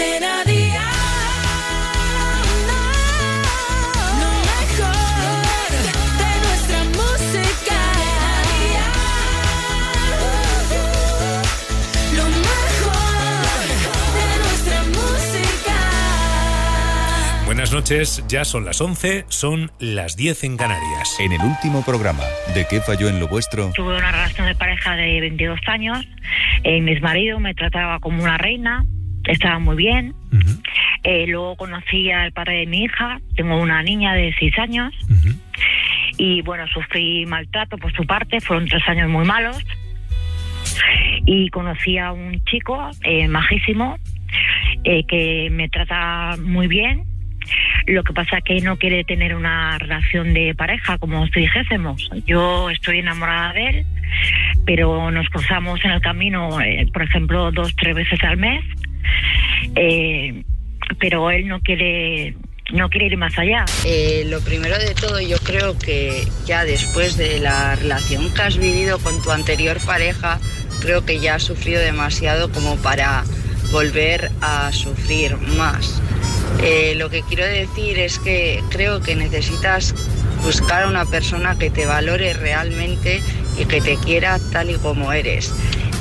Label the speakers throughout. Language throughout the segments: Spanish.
Speaker 1: Cadena Dial. Lo mejor de nuestra música. Lo mejor de nuestra música.
Speaker 2: Buenas noches, ya son las 11, son las 10 en Canarias.
Speaker 3: En el último programa de ¿Qué falló en lo vuestro?
Speaker 4: Tuve una relación de pareja de 22 años. Mi marido me trataba como una reina, estaba muy bien.
Speaker 2: Uh-huh.
Speaker 4: Luego conocí al padre de mi hija, tengo una niña de 6 años.
Speaker 2: Uh-huh.
Speaker 4: Y bueno, sufrí maltrato por su parte, fueron 3 años muy malos. Y conocí a un chico majísimo que me trata muy bien. Lo que pasa es que no quiere tener una relación de pareja, como si dijésemos. Yo estoy enamorada de él, pero nos cruzamos en el camino, por ejemplo, 2-3 veces al mes. Pero él no quiere ir más allá.
Speaker 5: Lo primero de todo, yo creo que ya después de la relación que has vivido con tu anterior pareja, creo que ya has sufrido demasiado como para volver a sufrir más. Lo que quiero decir es que creo que necesitas buscar a una persona que te valore realmente y que te quiera tal y como eres.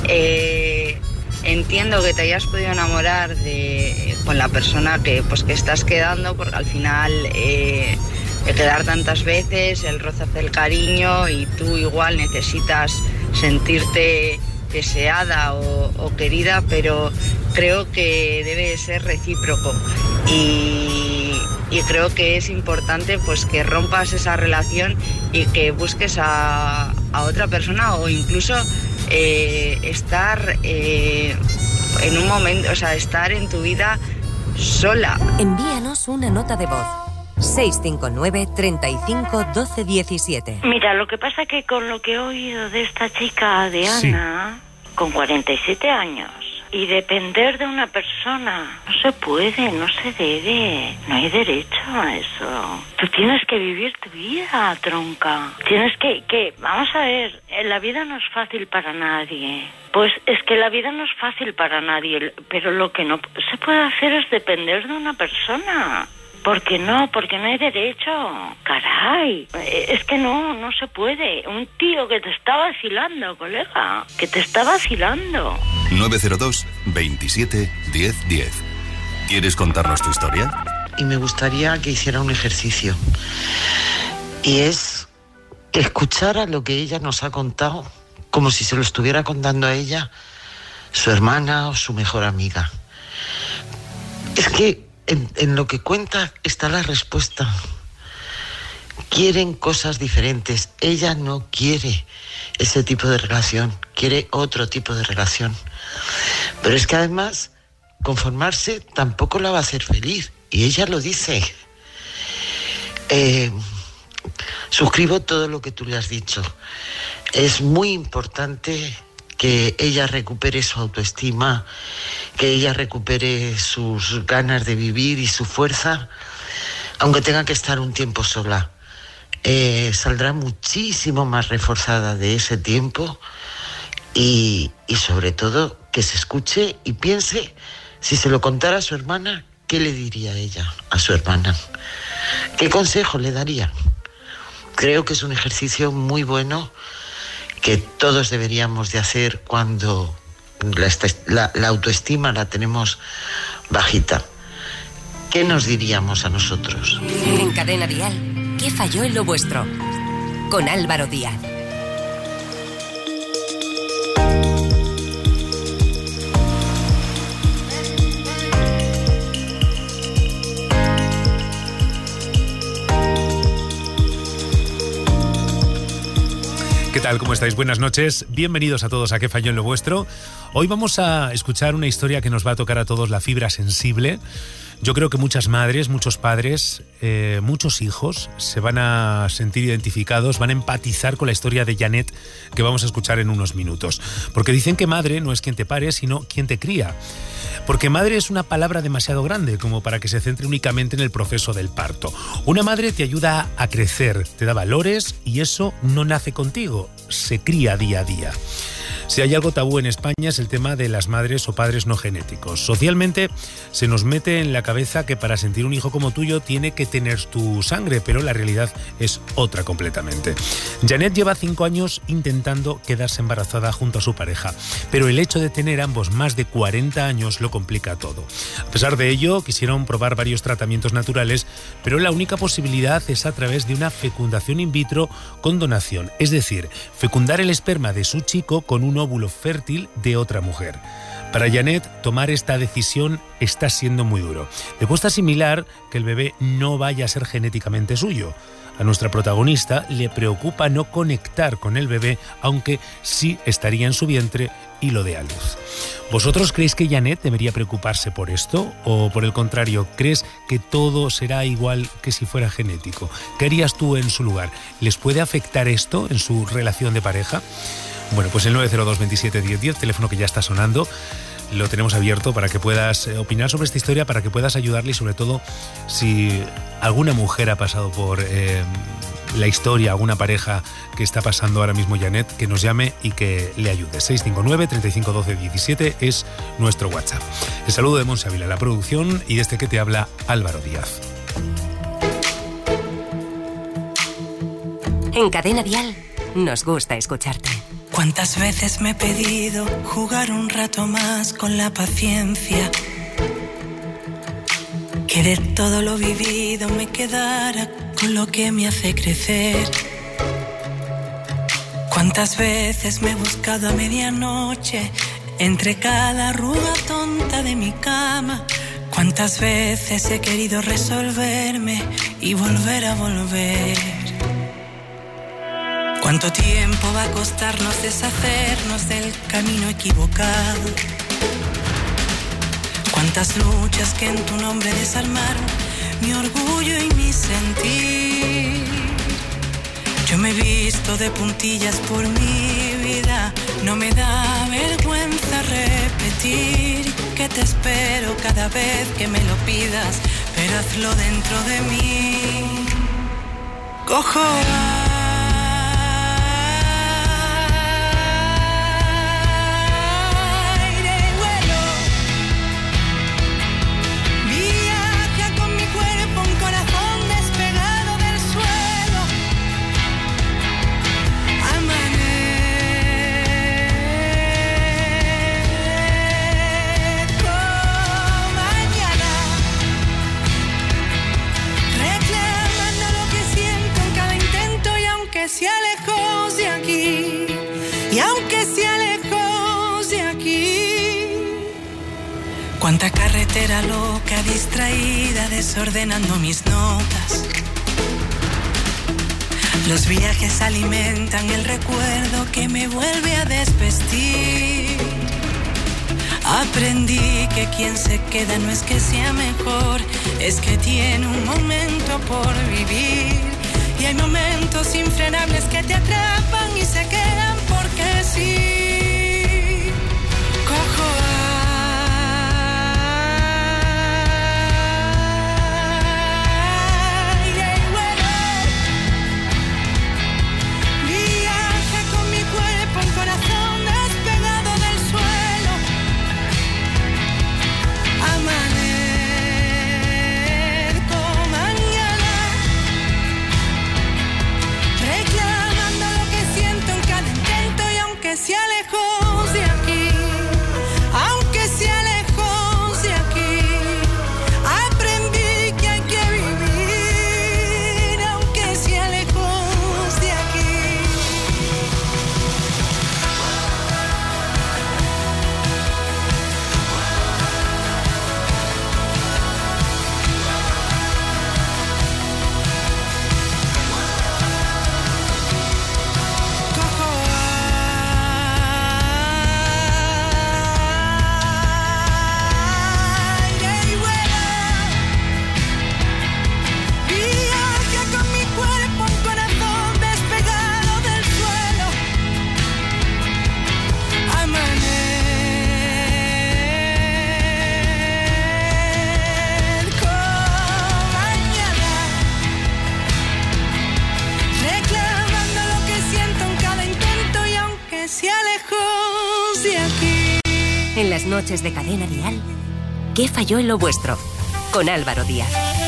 Speaker 5: Entiendo que te hayas podido enamorar con la persona que estás quedando, porque al final de quedar tantas veces, el roce hace el cariño y tú igual necesitas sentirte deseada o querida, pero creo que debe ser recíproco y creo que es importante pues que rompas esa relación y que busques a otra persona o incluso estar en un momento, o sea, estar en tu vida sola.
Speaker 6: Envíanos una nota de voz. 659 35 12 17.
Speaker 4: Mira, lo que pasa que con lo que he oído de esta chica, de Ana, con 47 años, y depender de una persona, no se puede, no se debe, no hay derecho a eso. Tú tienes que vivir tu vida, tronca. Tienes que vamos a ver, la vida no es fácil para nadie. Pues es que la vida no es fácil para nadie, pero lo que no se puede hacer es depender de una persona. ¿Por qué no? Porque no hay derecho. Caray, es que no se puede. Un tío que te está vacilando, colega, que te está vacilando.
Speaker 3: 902 27 10 10. ¿Quieres contarnos tu historia?
Speaker 7: Y me gustaría que hiciera un ejercicio. Y es escuchar a lo que ella nos ha contado, como si se lo estuviera contando a ella, su hermana o su mejor amiga. Es que en lo que cuenta está la respuesta. Quieren cosas diferentes. Ella no quiere ese tipo de relación, quiere otro tipo de relación. Pero es que además, conformarse tampoco la va a hacer feliz. Y ella lo dice. Suscribo todo lo que tú le has dicho. Es muy importante que ella recupere su autoestima, que ella recupere sus ganas de vivir y su fuerza, aunque tenga que estar un tiempo sola. Saldrá muchísimo más reforzada de ese tiempo y sobre todo que se escuche y piense, si se lo contara a su hermana, ¿qué le diría ella a su hermana? ¿Qué consejo le daría? Creo que es un ejercicio muy bueno que todos deberíamos de hacer cuando la autoestima la tenemos bajita. ¿Qué nos diríamos a nosotros?
Speaker 6: En Cadena Dial, ¿qué falló en lo vuestro? Con Álvaro Díaz.
Speaker 2: ¿Qué tal? ¿Cómo estáis? Buenas noches. Bienvenidos a todos a ¿Qué falló en lo vuestro? Hoy vamos a escuchar una historia que nos va a tocar a todos la fibra sensible. Yo creo que muchas madres, muchos padres, muchos hijos se van a sentir identificados, van a empatizar con la historia de Janet que vamos a escuchar en unos minutos. Porque dicen que madre no es quien te pare, sino quien te cría. Porque madre es una palabra demasiado grande como para que se centre únicamente en el proceso del parto. Una madre te ayuda a crecer, te da valores y eso no nace contigo, se cría día a día. Si hay algo tabú en España es el tema de las madres o padres no genéticos. Socialmente se nos mete en la cabeza que para sentir un hijo como tuyo tiene que tener tu sangre, pero la realidad es otra completamente. Janet lleva 5 años intentando quedarse embarazada junto a su pareja, pero el hecho de tener ambos más de 40 años lo complica todo. A pesar de ello, quisieron probar varios tratamientos naturales, pero la única posibilidad es a través de una fecundación in vitro con donación, es decir, fecundar el esperma de su chico con un óvulo fértil de otra mujer. Para Janet, tomar esta decisión está siendo muy duro. Le cuesta asimilar que el bebé no vaya a ser genéticamente suyo. A nuestra protagonista le preocupa no conectar con el bebé, aunque sí estaría en su vientre y lo dé a luz. ¿Vosotros creéis que Janet debería preocuparse por esto? ¿O por el contrario, crees que todo será igual que si fuera genético? ¿Qué harías tú en su lugar? ¿Les puede afectar esto en su relación de pareja? Bueno, pues el 902 27 10 10, teléfono que ya está sonando, lo tenemos abierto para que puedas opinar sobre esta historia, para que puedas ayudarle y sobre todo si alguna mujer ha pasado por la historia, alguna pareja que está pasando ahora mismo Janet, que nos llame y que le ayude. 659 35 12 17 es nuestro WhatsApp. El saludo de Monse Ávila, la producción, y desde que te habla Álvaro Díaz.
Speaker 6: En Cadena Dial nos gusta escucharte.
Speaker 8: ¿Cuántas veces me he pedido jugar un rato más con la paciencia? Que de todo lo vivido me quedara con lo que me hace crecer. ¿Cuántas veces me he buscado a medianoche entre cada arruga tonta de mi cama? ¿Cuántas veces he querido resolverme y volver a volver? ¿Cuánto tiempo va a costarnos deshacernos del camino equivocado? ¿Cuántas luchas que en tu nombre desarmaron mi orgullo y mi sentir? Yo me he visto de puntillas por mi vida, no me da vergüenza repetir que te espero cada vez que me lo pidas, pero hazlo dentro de mí. Cojo sea lejos de aquí, y aunque sea lejos de aquí. Cuánta carretera loca, distraída, desordenando mis notas. Los viajes alimentan el recuerdo que me vuelve a desvestir. Aprendí que quien se queda no es que sea mejor, es que tiene un momento por vivir. Y hay momentos infrenables que te atrapan y se quedan porque sí. Cojo aire y vuelo. Viaja con mi cuerpo, un corazón despegado del suelo. Amanezco mañana, reclamando lo que siento en cada intento, y aunque sea lejos
Speaker 6: En las noches de Cadena Dial, ¿qué falló en lo vuestro? Con Álvaro Díaz.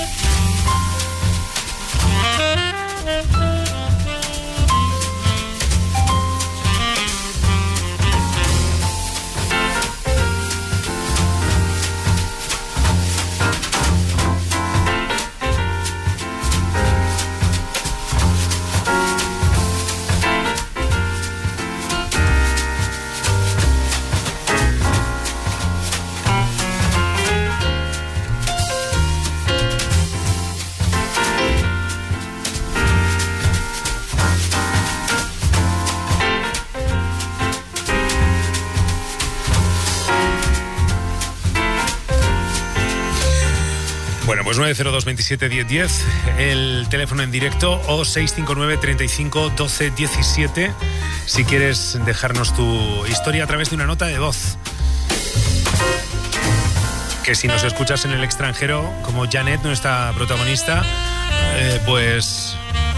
Speaker 2: Bueno, pues 902 27 10 10, el teléfono en directo, o 659 35 12 17, si quieres dejarnos tu historia a través de una nota de voz. Que si nos escuchas en el extranjero, como Janet, nuestra protagonista, pues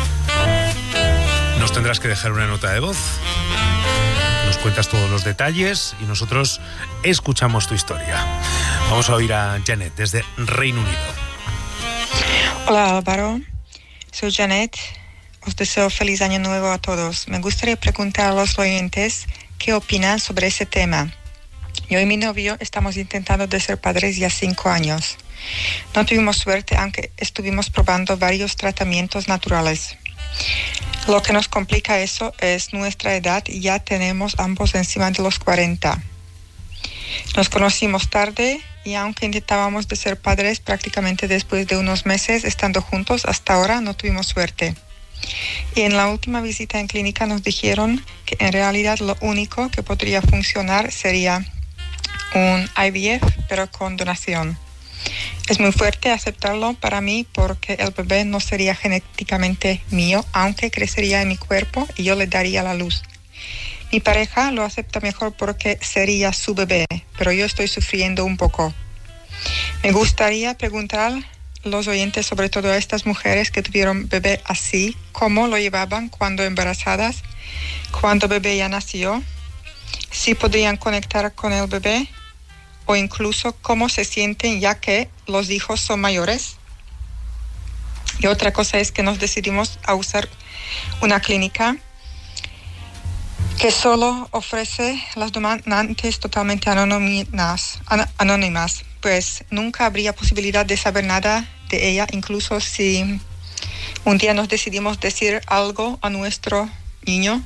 Speaker 2: nos tendrás que dejar una nota de voz. Nos cuentas todos los detalles y nosotros escuchamos tu historia. Vamos a oír a Janet desde Reino Unido.
Speaker 9: Hola Álvaro, soy Janet. Os deseo feliz año nuevo a todos. Me gustaría preguntar a los oyentes qué opinan sobre ese tema. Yo y mi novio estamos intentando de ser padres ya 5 años. No tuvimos suerte, aunque estuvimos probando varios tratamientos naturales. Lo que nos complica eso es nuestra edad y ya tenemos ambos encima de los 40. Nos conocimos tarde y aunque intentábamos de ser padres prácticamente después de unos meses estando juntos, hasta ahora no tuvimos suerte. Y en la última visita en clínica nos dijeron que en realidad lo único que podría funcionar sería un IVF, pero con donación. Es muy fuerte aceptarlo para mí porque el bebé no sería genéticamente mío, aunque crecería en mi cuerpo y yo le daría la luz. Mi pareja lo acepta mejor porque sería su bebé, pero yo estoy sufriendo un poco. Me gustaría preguntar a los oyentes, sobre todo a estas mujeres que tuvieron bebé así, cómo lo llevaban cuando embarazadas, cuando bebé ya nació, si podrían conectar con el bebé o incluso cómo se sienten ya que los hijos son mayores. Y otra cosa es que nos decidimos a usar una clínica que solo ofrece las donantes totalmente anónimas, pues nunca habría posibilidad de saber nada de ella, incluso si un día nos decidimos decir algo a nuestro niño,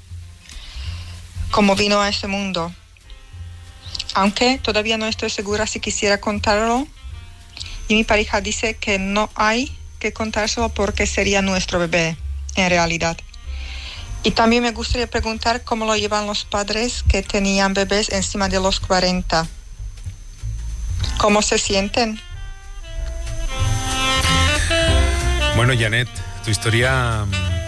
Speaker 9: cómo vino a este mundo. Aunque todavía no estoy segura si quisiera contarlo, y mi pareja dice que no hay que contárselo porque sería nuestro bebé, en realidad. Y también me gustaría preguntar cómo lo llevan los padres que tenían bebés encima de los 40. ¿Cómo se sienten?
Speaker 2: Bueno, Janet, tu historia,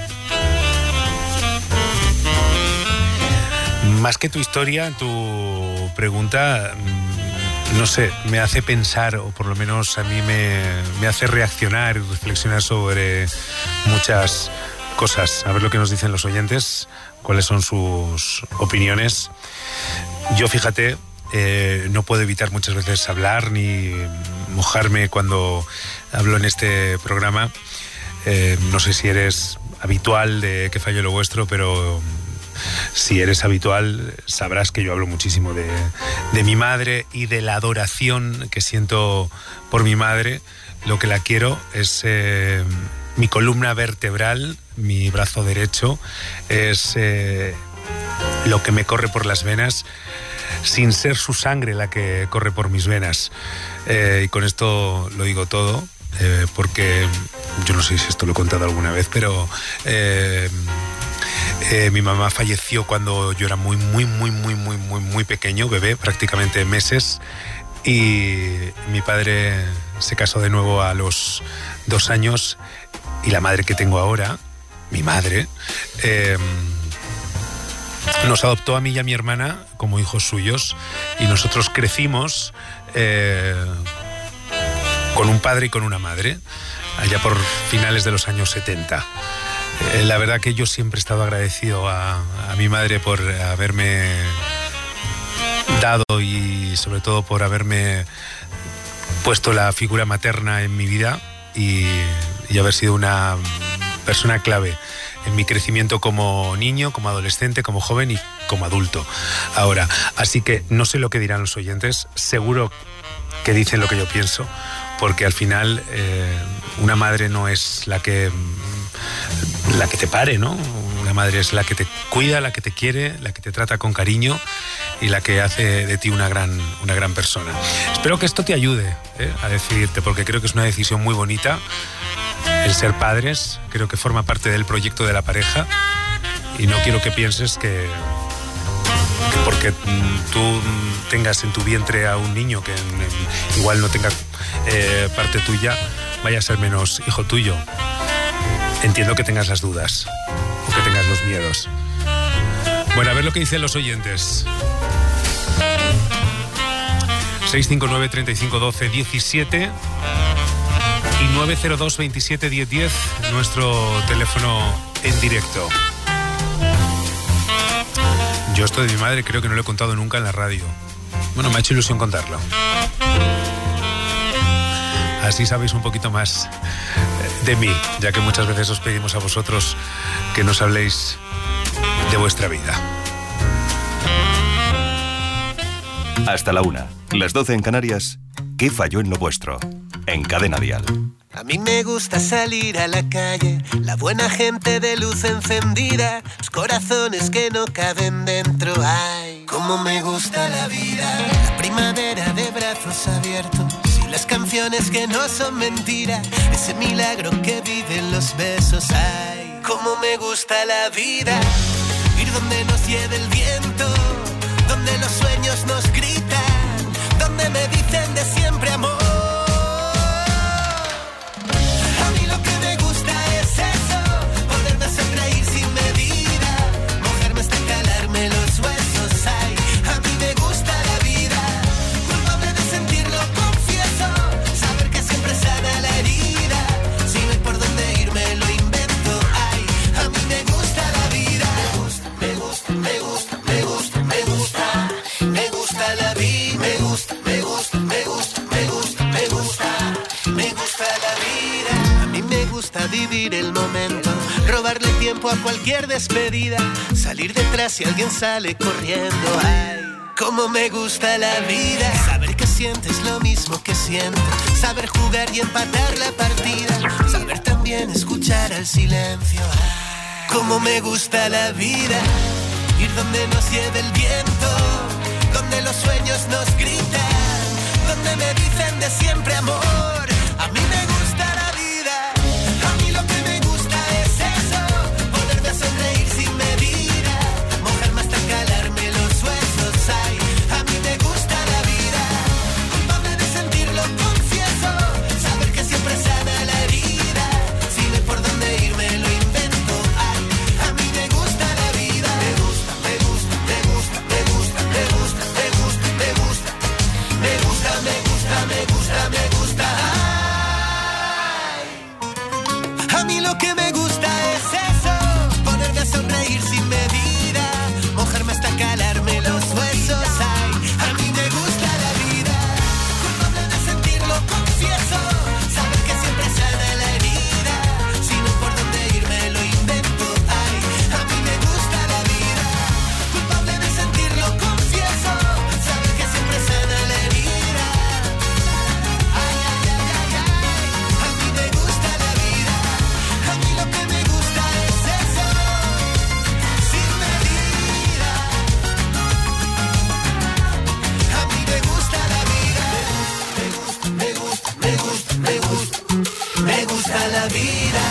Speaker 2: más que tu historia, tu pregunta, no sé, me hace pensar, o por lo menos a mí me hace reaccionar y reflexionar sobre muchas cosas. A ver lo que nos dicen los oyentes, cuáles son sus opiniones. Yo, fíjate, no puedo evitar muchas veces hablar ni mojarme cuando hablo en este programa. No sé si eres habitual de Que Falló Lo Vuestro, pero si eres habitual sabrás que yo hablo muchísimo de mi madre y de la adoración que siento por mi madre. Lo que la quiero es mi columna vertebral, mi brazo derecho, es lo que me corre por las venas, sin ser su sangre la que corre por mis venas. Y con esto lo digo todo, porque yo no sé si esto lo he contado alguna vez, pero mi mamá falleció cuando yo era muy pequeño, bebé, prácticamente meses, y mi padre se casó de nuevo a los 2 años, y la madre que tengo ahora, mi madre, nos adoptó a mí y a mi hermana como hijos suyos, y nosotros crecimos con un padre y con una madre, allá por finales de los años 70. La verdad que yo siempre he estado agradecido a mi madre por haberme dado y sobre todo por haberme puesto la figura materna en mi vida y haber sido una persona clave en mi crecimiento como niño, como adolescente, como joven y como adulto ahora. Así que no sé lo que dirán los oyentes, seguro que dicen lo que yo pienso, porque al final una madre no es la que te pare, ¿no? Una madre es la que te cuida, la que te quiere, la que te trata con cariño y la que hace de ti una gran persona. Espero que esto te ayude a decidirte, porque creo que es una decisión muy bonita. El ser padres creo que forma parte del proyecto de la pareja y no quiero que pienses que porque tú tengas en tu vientre a un niño que igual no tenga parte tuya, vaya a ser menos hijo tuyo. Entiendo que tengas las dudas o que tengas los miedos. Bueno, a ver lo que dicen los oyentes. 659 35 12 17 y 902 27 10 10, nuestro teléfono en directo. Yo esto de mi madre creo que no lo he contado nunca en la radio. Bueno, me ha hecho ilusión contarlo. Así sabéis un poquito más de mí, ya que muchas veces os pedimos a vosotros que nos habléis de vuestra vida.
Speaker 3: Hasta la 1, las 12 en Canarias. ¿Qué falló en lo vuestro? En Cadena Dial.
Speaker 10: A mí me gusta salir a la calle, la buena gente de luz encendida, los corazones que no caben dentro. Ay, cómo me gusta la vida, la primavera de brazos abiertos y las canciones que no son mentira, ese milagro que viven los besos. Ay, cómo me gusta la vida, ir donde nos lleve el viento, donde los sueños nos gritan, donde me dicen de siempre amor. Vivir el momento, robarle tiempo a cualquier despedida, salir detrás si alguien sale corriendo. Ay, cómo me gusta la vida, saber que sientes lo mismo que siento, saber jugar y empatar la partida, saber también escuchar al silencio. Ay, cómo me gusta la vida, ir donde nos lleve el viento, donde los sueños nos gritan, donde me dicen de siempre amor. A mí me gusta la vida. Sonreír sin medida, mojarme hasta calarme los huesos. Ay, a mí me gusta la vida, culpable de sentirlo, confieso, saber que siempre sana la herida, si no hay por dónde irme lo invento. Ay, a mí me gusta la vida, me gusta, me gusta, me gusta, me gusta, me gusta, me gusta, me gusta, me gusta, me gusta, me gusta, me gusta. Ay, a mí lo que me gusta es eso, sonreír sin medida, mojarme hasta calarme los huesos. Ay, a mí me gusta la vida, culpable de sentirlo, confieso, saber que siempre sana la herida, si no por dónde irme lo invento. Ay, a mí me gusta la vida, culpable de sentirlo, confieso, saber que siempre sana la herida. Ay, ay, ay, ay, ay, a mí me gusta la vida, a mí lo que me gusta es eso. Me gusta la vida.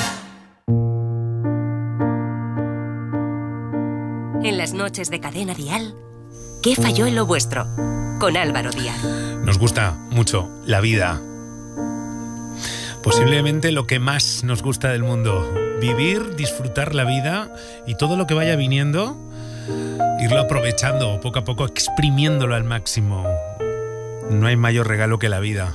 Speaker 6: En las noches de Cadena Dial, ¿qué falló en lo vuestro? Con Álvaro Díaz.
Speaker 2: Nos gusta mucho la vida. Posiblemente lo que más nos gusta del mundo. Vivir, disfrutar la vida y todo lo que vaya viniendo, irlo aprovechando poco a poco, exprimiéndolo al máximo. No hay mayor regalo que la vida.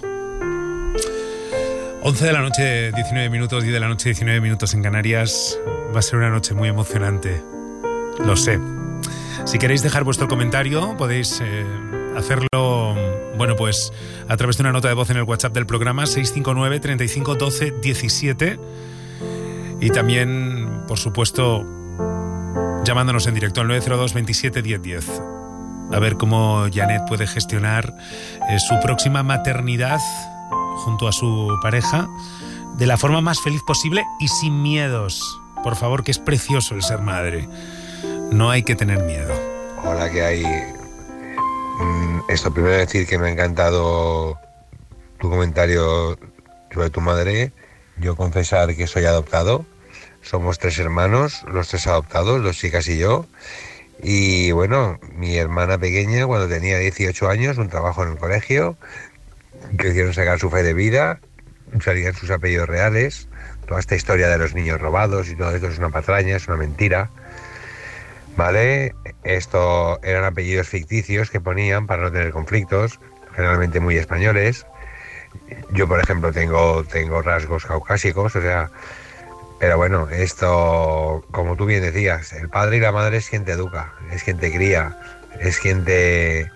Speaker 2: 11 de la noche, 19 minutos, 10 de la noche, 19 minutos en Canarias. Va a ser una noche muy emocionante. Lo sé. Si queréis dejar vuestro comentario, podéis hacerlo, bueno, pues a través de una nota de voz en el WhatsApp del programa 659 35 12 17 y también, por supuesto, llamándonos en directo al 902 27 10 10. A ver cómo Janet puede gestionar su próxima maternidad junto a su pareja de la forma más feliz posible y sin miedos. Por favor, que es precioso el ser madre. No hay que tener miedo.
Speaker 11: Hola, ¿qué hay? Esto primero decir que me ha encantado tu comentario sobre tu madre. Yo confesar que soy adoptado. Somos 3 hermanos, los 3 adoptados, 2 chicas y yo. Y bueno, mi hermana pequeña, cuando tenía 18 años, un trabajo en el colegio, quisieron sacar su fe de vida, salían sus apellidos reales. Toda esta historia de los niños robados y todo esto es una patraña, es una mentira, ¿vale? Esto eran apellidos ficticios que ponían para no tener conflictos, generalmente muy españoles. Yo, por ejemplo, tengo rasgos caucásicos, o sea... Pero bueno, esto, como tú bien decías, el padre y la madre es quien te educa, es quien te cría, es quien te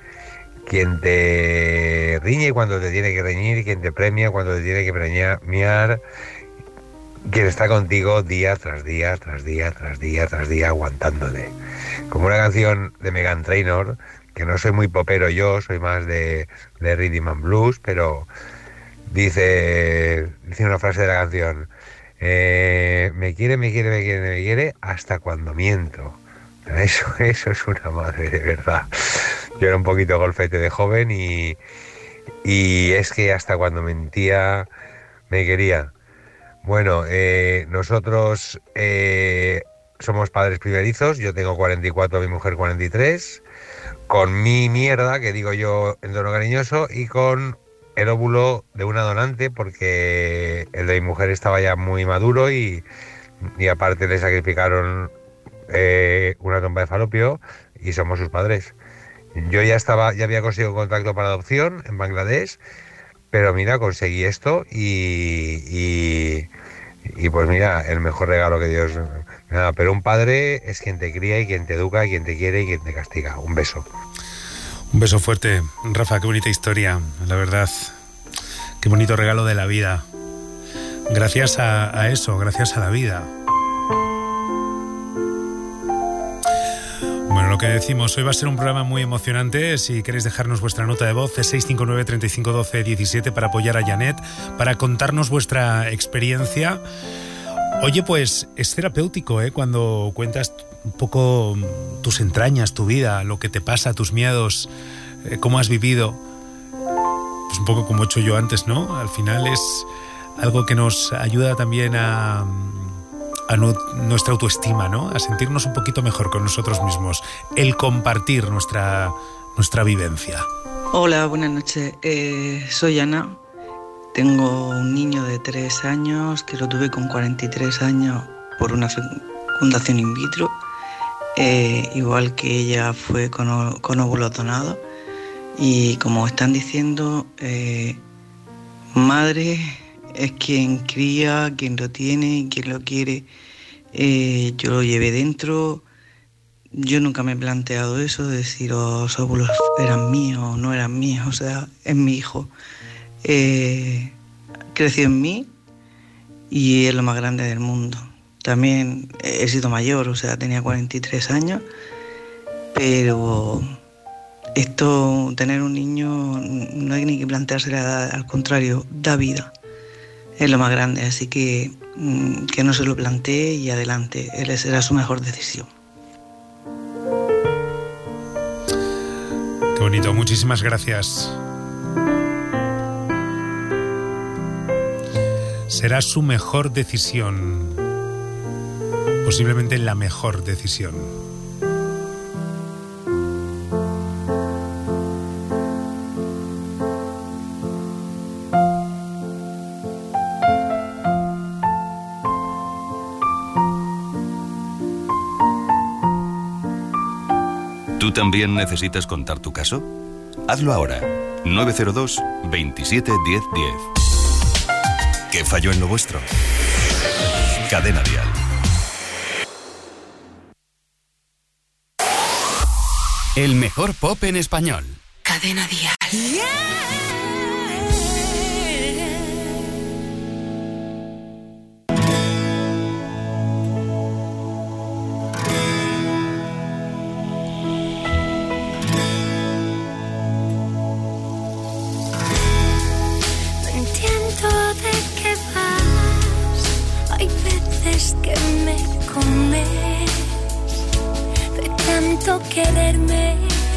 Speaker 11: riñe cuando te tiene que reñir, quien te premia cuando te tiene que premiar, quien está contigo día tras día, tras día, tras día, tras día, aguantándote. Como una canción de Meghan Trainor, que no soy muy popero yo, soy más de rhythm and blues, pero dice una frase de la canción... me quiere hasta cuando miento. Eso es una madre de verdad. Yo era un poquito golfete de joven y es que hasta cuando mentía me quería. Bueno, nosotros somos padres primerizos. Yo tengo 44, mi mujer 43, con mi mierda, que digo yo en tono cariñoso, y con el óvulo de una donante, porque el de mi mujer estaba ya muy maduro y aparte le sacrificaron una trompa de falopio y somos sus padres. Yo ya había conseguido contacto para adopción en Bangladesh, pero mira, conseguí esto y pues mira, el mejor regalo que Dios me da. Pero un padre es quien te cría y quien te educa, y quien te quiere y quien te castiga. Un beso.
Speaker 2: Un beso fuerte, Rafa, qué bonita historia, la verdad. Qué bonito regalo de la vida. Gracias a eso, gracias a la vida. Bueno, lo que decimos, hoy va a ser un programa muy emocionante. Si queréis dejarnos vuestra nota de voz, es 659 35 12 17 para apoyar a Janet, para contarnos vuestra experiencia. Oye, pues es terapéutico, cuando cuentas un poco tus entrañas, tu vida, lo que te pasa, tus miedos, cómo has vivido. Pues un poco como he hecho yo antes, ¿no? Al final es algo que nos ayuda también a nuestra autoestima, ¿no? A sentirnos un poquito mejor con nosotros mismos. El compartir nuestra vivencia.
Speaker 12: Hola, buenas noches. Soy Ana. Tengo un niño de 3 años que lo tuve con 43 años por una fecundación in vitro. Igual que ella fue con óvulos donados. Y como están diciendo, madre es quien cría, quien lo tiene, quien lo quiere. Yo lo llevé dentro. Yo nunca me he planteado eso, de si los óvulos eran míos o no eran míos. O sea, es mi hijo. Creció en mí y es lo más grande del mundo. También he sido mayor, o sea, tenía 43 años, pero esto, tener un niño, no hay ni que plantearse la edad, al contrario, da vida, es lo más grande, así que no se lo plantee y adelante, él será su mejor decisión.
Speaker 2: Qué bonito, muchísimas gracias. Será su mejor decisión. Posiblemente la mejor decisión.
Speaker 3: ¿Tú también necesitas contar tu caso? Hazlo ahora. 902 27 10 10. ¿Qué falló en lo vuestro? Cadena Dial.
Speaker 13: El mejor pop en español.
Speaker 1: Cadena Cadena Dial. No entiendo de qué vas. Hay veces que me comes de tanto quererme.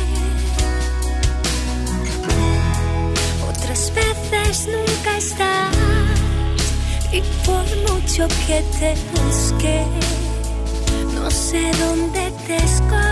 Speaker 1: Otras veces nunca estás y por mucho que te busque, no sé dónde te escondes.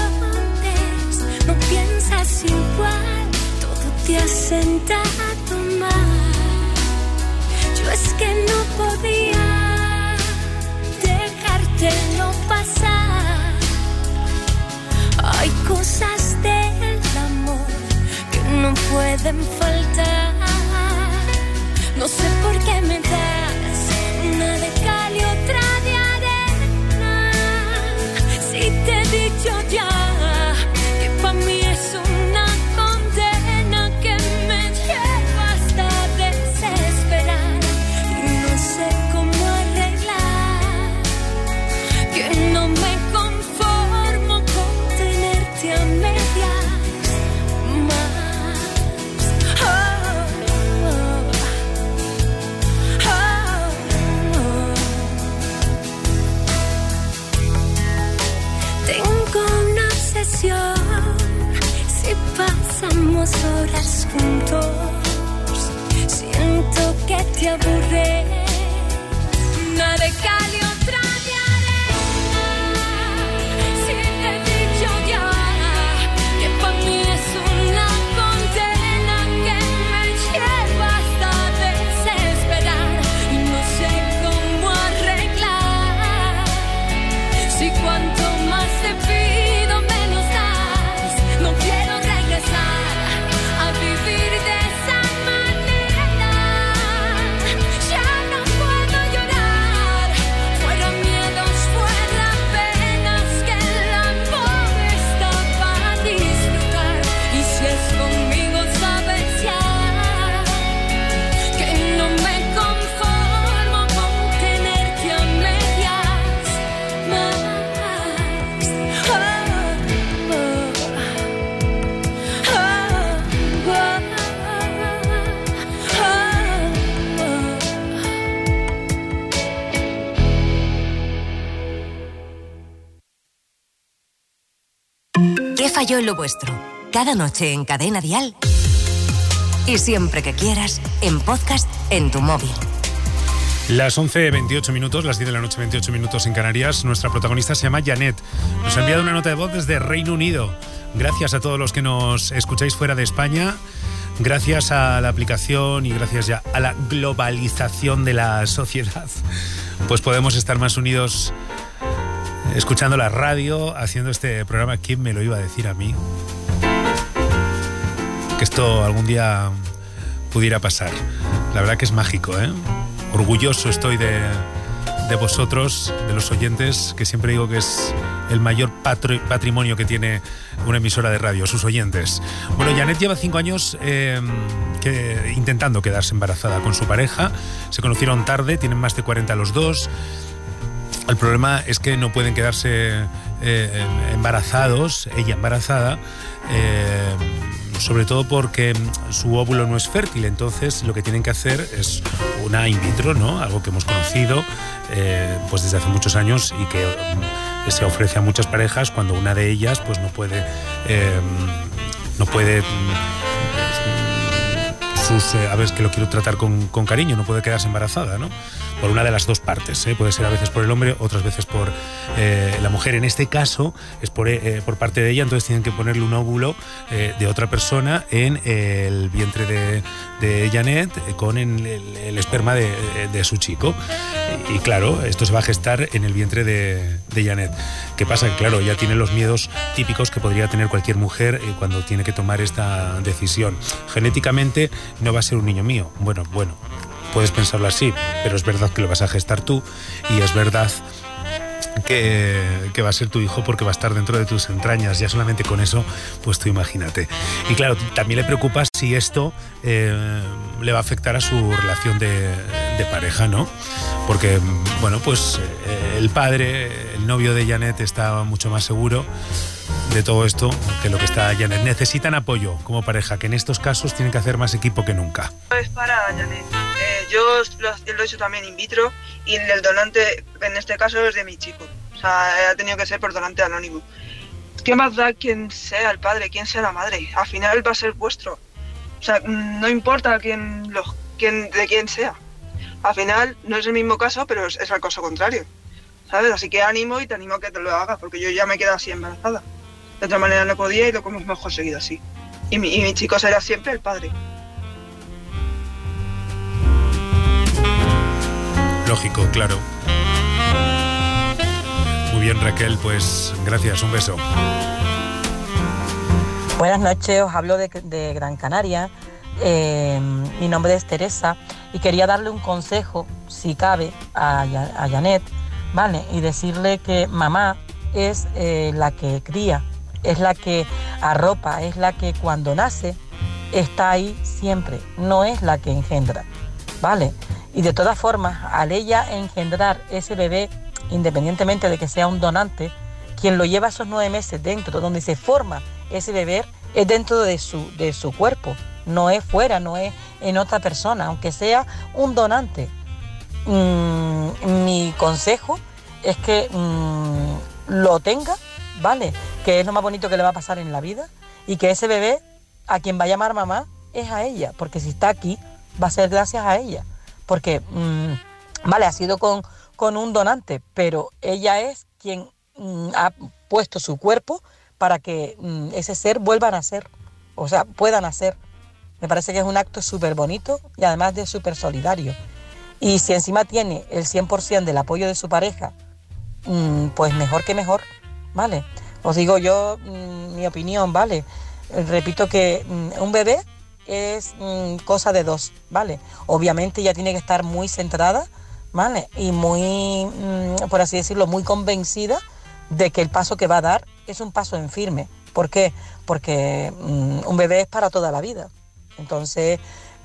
Speaker 1: No piensas igual, todo te ha sentado mal. Yo es que no podía dejártelo pasar. Hay cosas del amor que no pueden faltar. No sé por qué me das una de cal y otra de arena. Si te he dicho ya que para mí es una condena que me lleva hasta desesperar. Y no sé cómo arreglar que no me conformo con tenerte a medias más. Tengo una obsesión si pasamos horas juntos. Siento que te aburres. Una de cal y otra de arena. Si te he dicho ya que para mí es una condena que me lleva hasta desesperar. Y no sé cómo arreglar. Si cuanto más te pido menos das. No quiero regresar a vivir de esa manera. Ya no puedo llorar. Fuera miedos, fuera penas, que el amor está para disfrutar. Y si es conmigo sabes ya que no me conformo con tenerte a medias más.
Speaker 6: ¿Qué falló en lo vuestro? Cada noche en Cadena Dial. Y siempre que quieras, en podcast en tu móvil.
Speaker 2: Las 11:28 minutos, las 10 de la noche, 28 minutos en Canarias. Nuestra protagonista se llama Janet. Nos ha enviado una nota de voz desde Reino Unido. Gracias a todos los que nos escucháis fuera de España. Gracias a la aplicación y gracias ya a la globalización de la sociedad, pues podemos estar más unidos escuchando la radio, haciendo este programa. ¿Quién me lo iba a decir a mí? Que esto algún día pudiera pasar. La verdad que es mágico, ¿eh? Orgulloso estoy de vosotros, de los oyentes, que siempre digo que es el mayor patrimonio que tiene una emisora de radio, sus oyentes. Bueno, Janet lleva 5 años intentando quedarse embarazada con su pareja. Se conocieron tarde, tienen más de 40 los dos. El problema es que no pueden quedarse embarazados, ella embarazada, sobre todo porque su óvulo no es fértil. Entonces lo que tienen que hacer es una in vitro, ¿no? Algo que hemos conocido pues desde hace muchos años y que se ofrece a muchas parejas cuando una de ellas pues no puede a ver, que lo quiero tratar con cariño, no puede quedarse embarazada, ¿no? Por una de las dos partes, ¿eh? Puede ser a veces por el hombre, otras veces por la mujer. En este caso es por parte de ella, entonces tienen que ponerle un óvulo de otra persona en el vientre de Janet con el esperma de su chico. Y claro, esto se va a gestar en el vientre de Janet. ¿Qué pasa? Que claro, ella tiene los miedos típicos que podría tener cualquier mujer cuando tiene que tomar esta decisión. Genéticamente no va a ser un niño mío. Bueno, puedes pensarlo así, pero es verdad que lo vas a gestar tú y es verdad que va a ser tu hijo porque va a estar dentro de tus entrañas. Ya solamente con eso, pues tú imagínate. Y claro, también le preocupa si esto le va a afectar a su relación de pareja, ¿no? Porque, bueno, pues el padre, el novio de Janet está mucho más seguro de todo esto que lo que está Janet. Necesitan apoyo como pareja, que en estos casos tienen que hacer más equipo que nunca.
Speaker 13: Es para Janet. Yo lo he hecho también in vitro y el donante en este caso es de mi chico. O sea, ha tenido que ser por donante anónimo. ¿Qué más da quién sea el padre, quién sea la madre? Al final va a ser vuestro. O sea, no importa de quién sea. Al final no es el mismo caso, pero es el caso contrario, ¿sabes? Así que ánimo y te animo a que te lo hagas, porque yo ya me he quedado así embarazada. De otra manera no podía y lo hemos mejor seguido así. Y mi chico será siempre el padre.
Speaker 2: Lógico, claro. Muy bien, Raquel, pues gracias, un beso.
Speaker 14: Buenas noches, os hablo de Gran Canaria. Mi nombre es Teresa y quería darle un consejo, si cabe, a Janet, ¿vale? Y decirle que mamá es la que cría, es la que arropa, es la que cuando nace está ahí siempre, no es la que engendra, ¿vale? Y de todas formas, al ella engendrar ese bebé, independientemente de que sea un donante, quien lo lleva esos 9 meses dentro, donde se forma ese bebé, es dentro de su cuerpo, no es fuera, no es en otra persona, aunque sea un donante. Mi consejo es que lo tenga, ¿vale? Que es lo más bonito que le va a pasar en la vida, y que ese bebé, a quien va a llamar mamá, es a ella, porque si está aquí, va a ser gracias a ella, porque, vale, ha sido con un donante, pero ella es quien ha puesto su cuerpo para que ese ser vuelva a nacer, o sea, pueda nacer. Me parece que es un acto súper bonito y además de súper solidario. Y si encima tiene el 100% del apoyo de su pareja, pues mejor que mejor, ¿vale? Os digo yo mi opinión, ¿vale? Repito que un bebé es cosa de dos, ¿vale? Obviamente ella tiene que estar muy centrada, ¿vale? Y muy, por así decirlo, muy convencida de que el paso que va a dar es un paso en firme. ¿Por qué? Porque un bebé es para toda la vida. Entonces,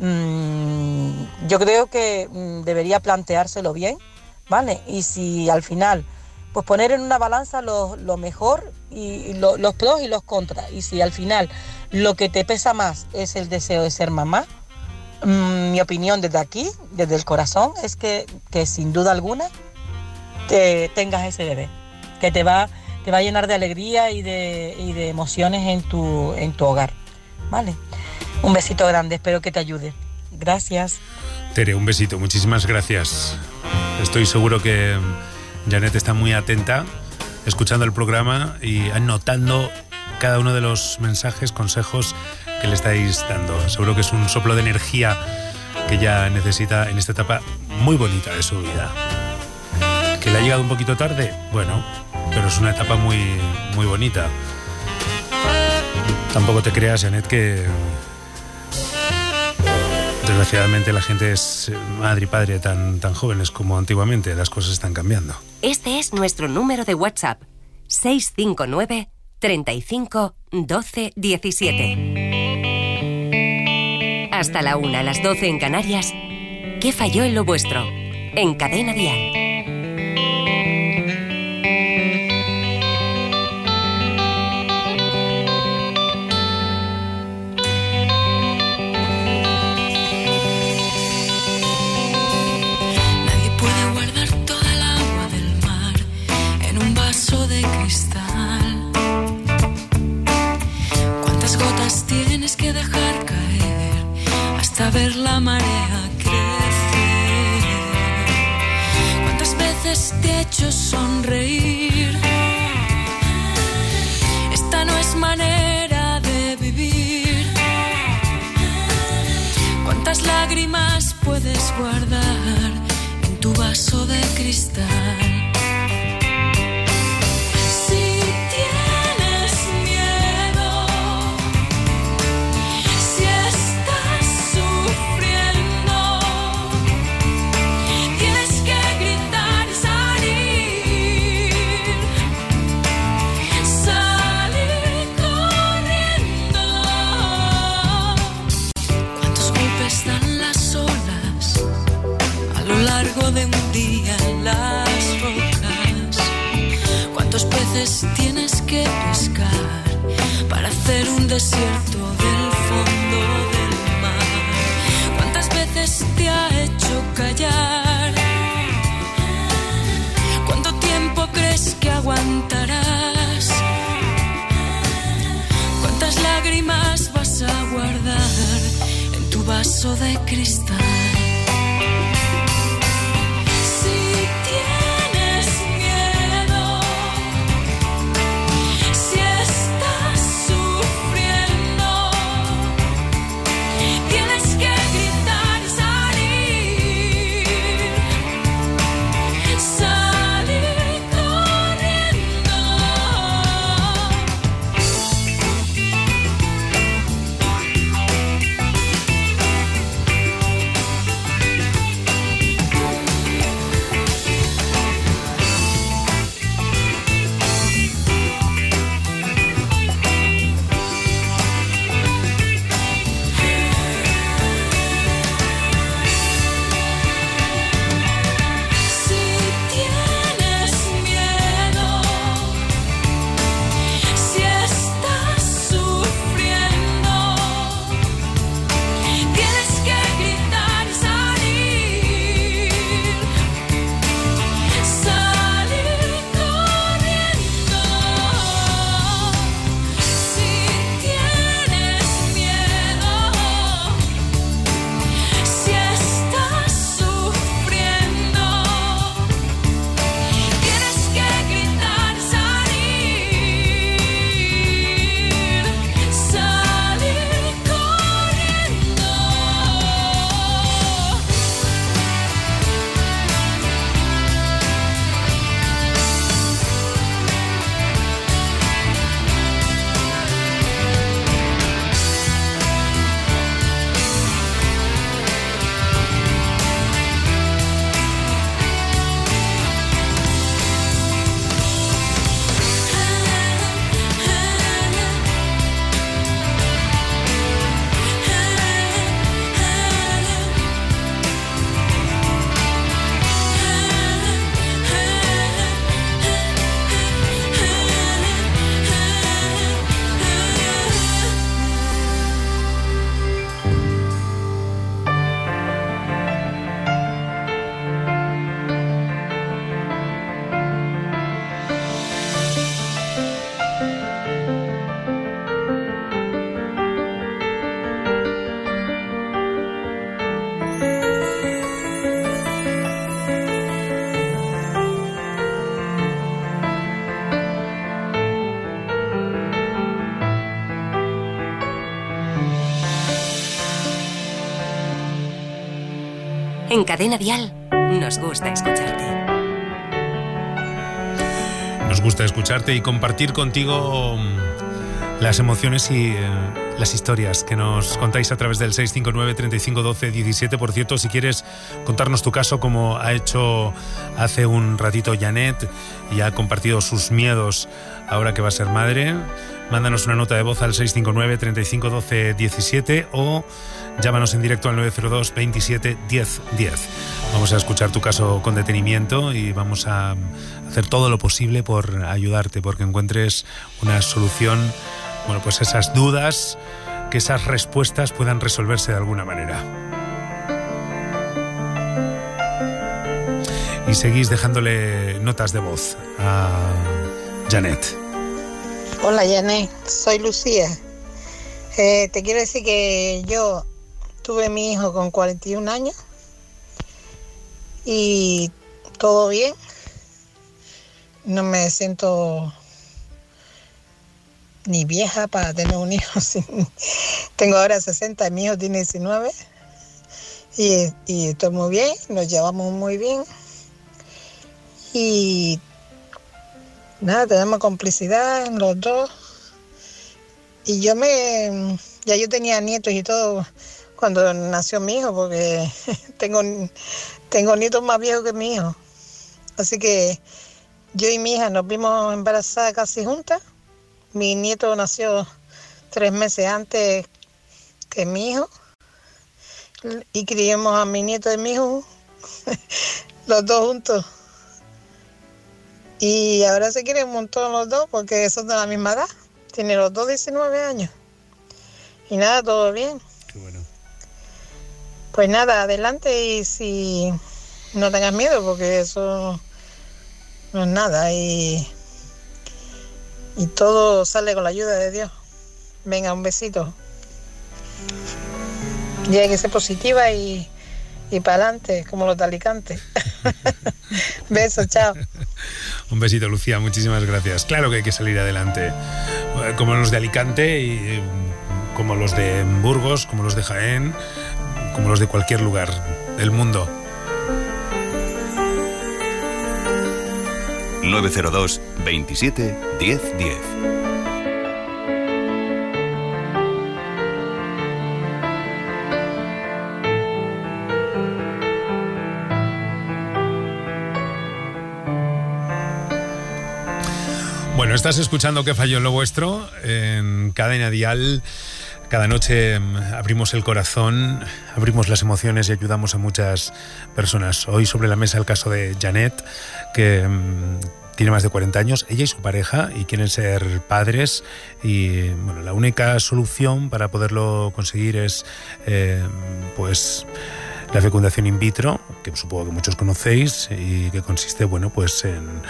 Speaker 14: yo creo que debería planteárselo bien, ¿vale? Y si al final, pues poner en una balanza lo mejor y los pros y los contras. Y si al final lo que te pesa más es el deseo de ser mamá, mi opinión desde aquí, desde el corazón, es que sin duda alguna tengas ese bebé, que te va a llenar de alegría y de emociones en tu hogar, ¿vale? Un besito grande, espero que te ayude. Gracias.
Speaker 2: Tere, un besito, muchísimas gracias. Estoy seguro que Janet está muy atenta, escuchando el programa y anotando cada uno de los mensajes, consejos que le estáis dando. Seguro que es un soplo de energía que ella necesita en esta etapa muy bonita de su vida. ¿Que le ha llegado un poquito tarde? Bueno, pero es una etapa muy, muy bonita. Tampoco te creas, Janet, que desgraciadamente la gente es madre y padre tan jóvenes como antiguamente. Las cosas están cambiando.
Speaker 6: Este es nuestro número de WhatsApp: 659 35 12 17. Hasta la 1, las 12 en Canarias. ¿Qué falló en lo vuestro? En Cadena Dial.
Speaker 8: De cristal. ¿Cuántas gotas tienes que dejar caer hasta ver la marea crecer? ¿Cuántas veces te he hecho sonreír? Esta no es manera de vivir. ¿Cuántas lágrimas puedes guardar en tu vaso de cristal?
Speaker 1: Tienes que gritar y salir. desierto del fondo del mar. ¿Cuántas veces te ha hecho callar? ¿Cuánto tiempo crees que aguantarás? ¿Cuántas lágrimas vas a guardar en tu vaso de cristal?
Speaker 6: En Cadena Dial nos gusta escucharte.
Speaker 2: Nos gusta escucharte y compartir contigo las emociones y las historias que nos contáis a través del 659 35 12 17. Por cierto, si quieres contarnos tu caso, como ha hecho hace un ratito Janet y ha compartido sus miedos ahora que va a ser madre, mándanos una nota de voz al 659 35 12 17 o llámanos en directo al 902 27 10 10. Vamos a escuchar tu caso con detenimiento y vamos a hacer todo lo posible por ayudarte, porque encuentres una solución, bueno, pues esas dudas, que esas respuestas puedan resolverse de alguna manera. Y seguís dejándole notas de voz a Janet.
Speaker 15: Hola Janet, soy Lucía. Te quiero decir que yo tuve mi hijo con 41 años y todo bien. No me siento ni vieja para tener un hijo. Tengo ahora 60 y mi hijo tiene 19 y estoy muy bien, nos llevamos muy bien y nada, tenemos complicidad los dos. Y ya yo tenía nietos y todo cuando nació mi hijo, porque tengo nietos más viejos que mi hijo. Así que yo y mi hija nos vimos embarazadas casi juntas. Mi nieto nació 3 meses antes que mi hijo. Y criamos a mi nieto y mi hijo, los dos juntos. Y ahora se quieren un montón los dos porque son de la misma edad. Tienen los dos 19 años. Y nada, todo bien.
Speaker 2: Qué bueno.
Speaker 15: Pues nada, adelante y si no tengas miedo, porque eso no es nada y todo sale con la ayuda de Dios. Venga, un besito. Y hay que ser positiva y para adelante, como los de Alicante. Besos, chao.
Speaker 2: Un besito, Lucía, muchísimas gracias. Claro que hay que salir adelante, como los de Alicante y como los de Burgos, como los de Jaén, como los de cualquier lugar del mundo.
Speaker 3: 902 27 10 10.
Speaker 2: Bueno, estás escuchando ¿Qué falló en lo vuestro? En Cadena Dial. Cada noche abrimos el corazón, abrimos las emociones y ayudamos a muchas personas. Hoy sobre la mesa el caso de Janet, que tiene más de 40 años, ella y su pareja, y quieren ser padres. Y bueno, la única solución para poderlo conseguir es pues la fecundación in vitro, que supongo que muchos conocéis, y que consiste, bueno, pues en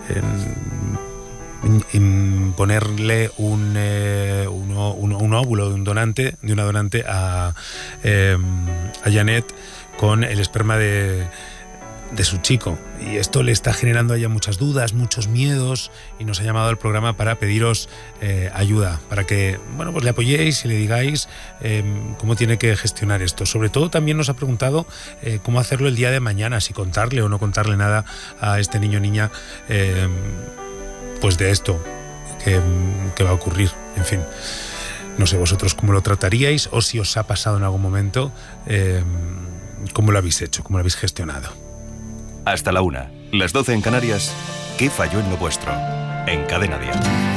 Speaker 2: ponerle un óvulo de una donante a Janet con el esperma de su chico, y esto le está generando a ella muchas dudas, muchos miedos, y nos ha llamado al programa para pediros ayuda, para que, bueno, pues le apoyéis y le digáis cómo tiene que gestionar esto. Sobre todo también nos ha preguntado cómo hacerlo el día de mañana, si contarle o no contarle nada a este niño o niña pues de esto que va a ocurrir. En fin, no sé vosotros cómo lo trataríais, o si os ha pasado en algún momento, cómo lo habéis hecho, cómo lo habéis gestionado.
Speaker 3: Hasta la 1, las 12 en Canarias. ¿Qué falló en lo vuestro? En Cadena Dial.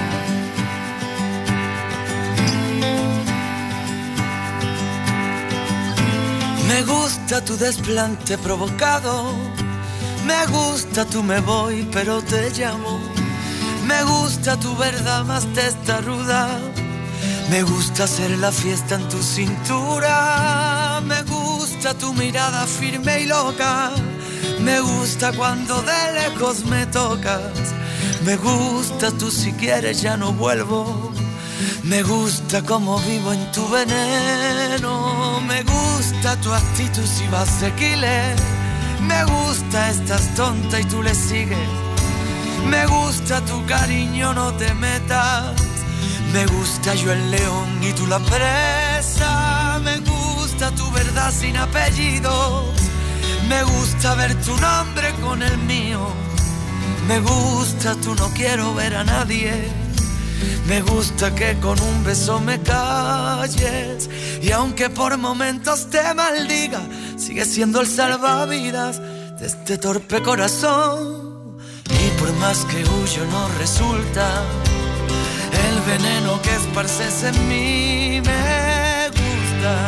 Speaker 16: Me gusta tu desplante provocado, me gusta tu me voy pero te llamo. Me gusta tu verdad más testaruda, me gusta hacer la fiesta en tu cintura. Me gusta tu mirada firme y loca, me gusta cuando de lejos me tocas. Me gusta tú si quieres ya no vuelvo, me gusta como vivo en tu veneno. Me gusta tu actitud si vas de killer, me gusta estás tonta y tú le sigues. Me gusta tu cariño, no te metas. Me gusta yo el león y tú la presa. Me gusta tu verdad sin apellidos. Me gusta ver tu nombre con el mío. Me gusta tú no quiero ver a nadie. Me gusta que con un beso me calles. Y aunque por momentos te maldiga, sigue siendo el salvavidas de este torpe corazón. Y por más que huyo no resulta, el veneno que esparces en mí me gusta,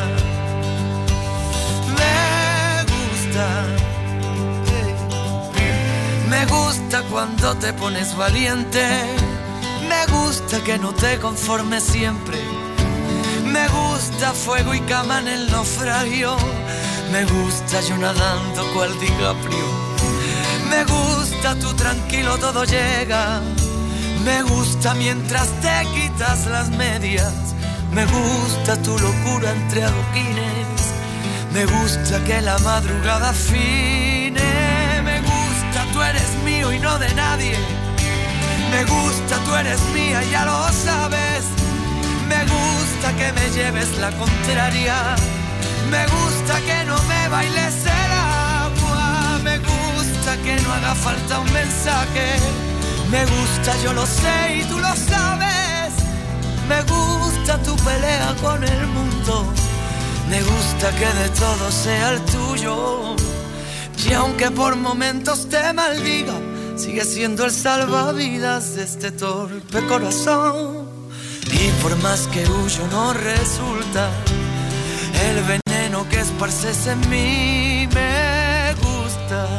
Speaker 16: me gusta cuando te pones valiente, me gusta que no te conformes siempre, me gusta fuego y cama en el naufragio, me gusta yo nadando cual DiCaprio. Me gusta tú tranquilo todo llega, me gusta mientras te quitas las medias, me gusta tu locura entre adoquines, me gusta que la madrugada afine, me gusta tú eres mío y no de nadie, me gusta tú eres mía ya lo sabes, me gusta que me lleves la contraria, me gusta que no me bailes el agua, me gusta que no haga falta un mensaje, me gusta yo lo sé y tú lo sabes, me gusta tu pelea con el mundo, me gusta que de todo sea el tuyo, y aunque por momentos te maldiga, sigue siendo el salvavidas de este torpe corazón, y por más que huyo no resulta, el veneno que esparces en mí me gusta.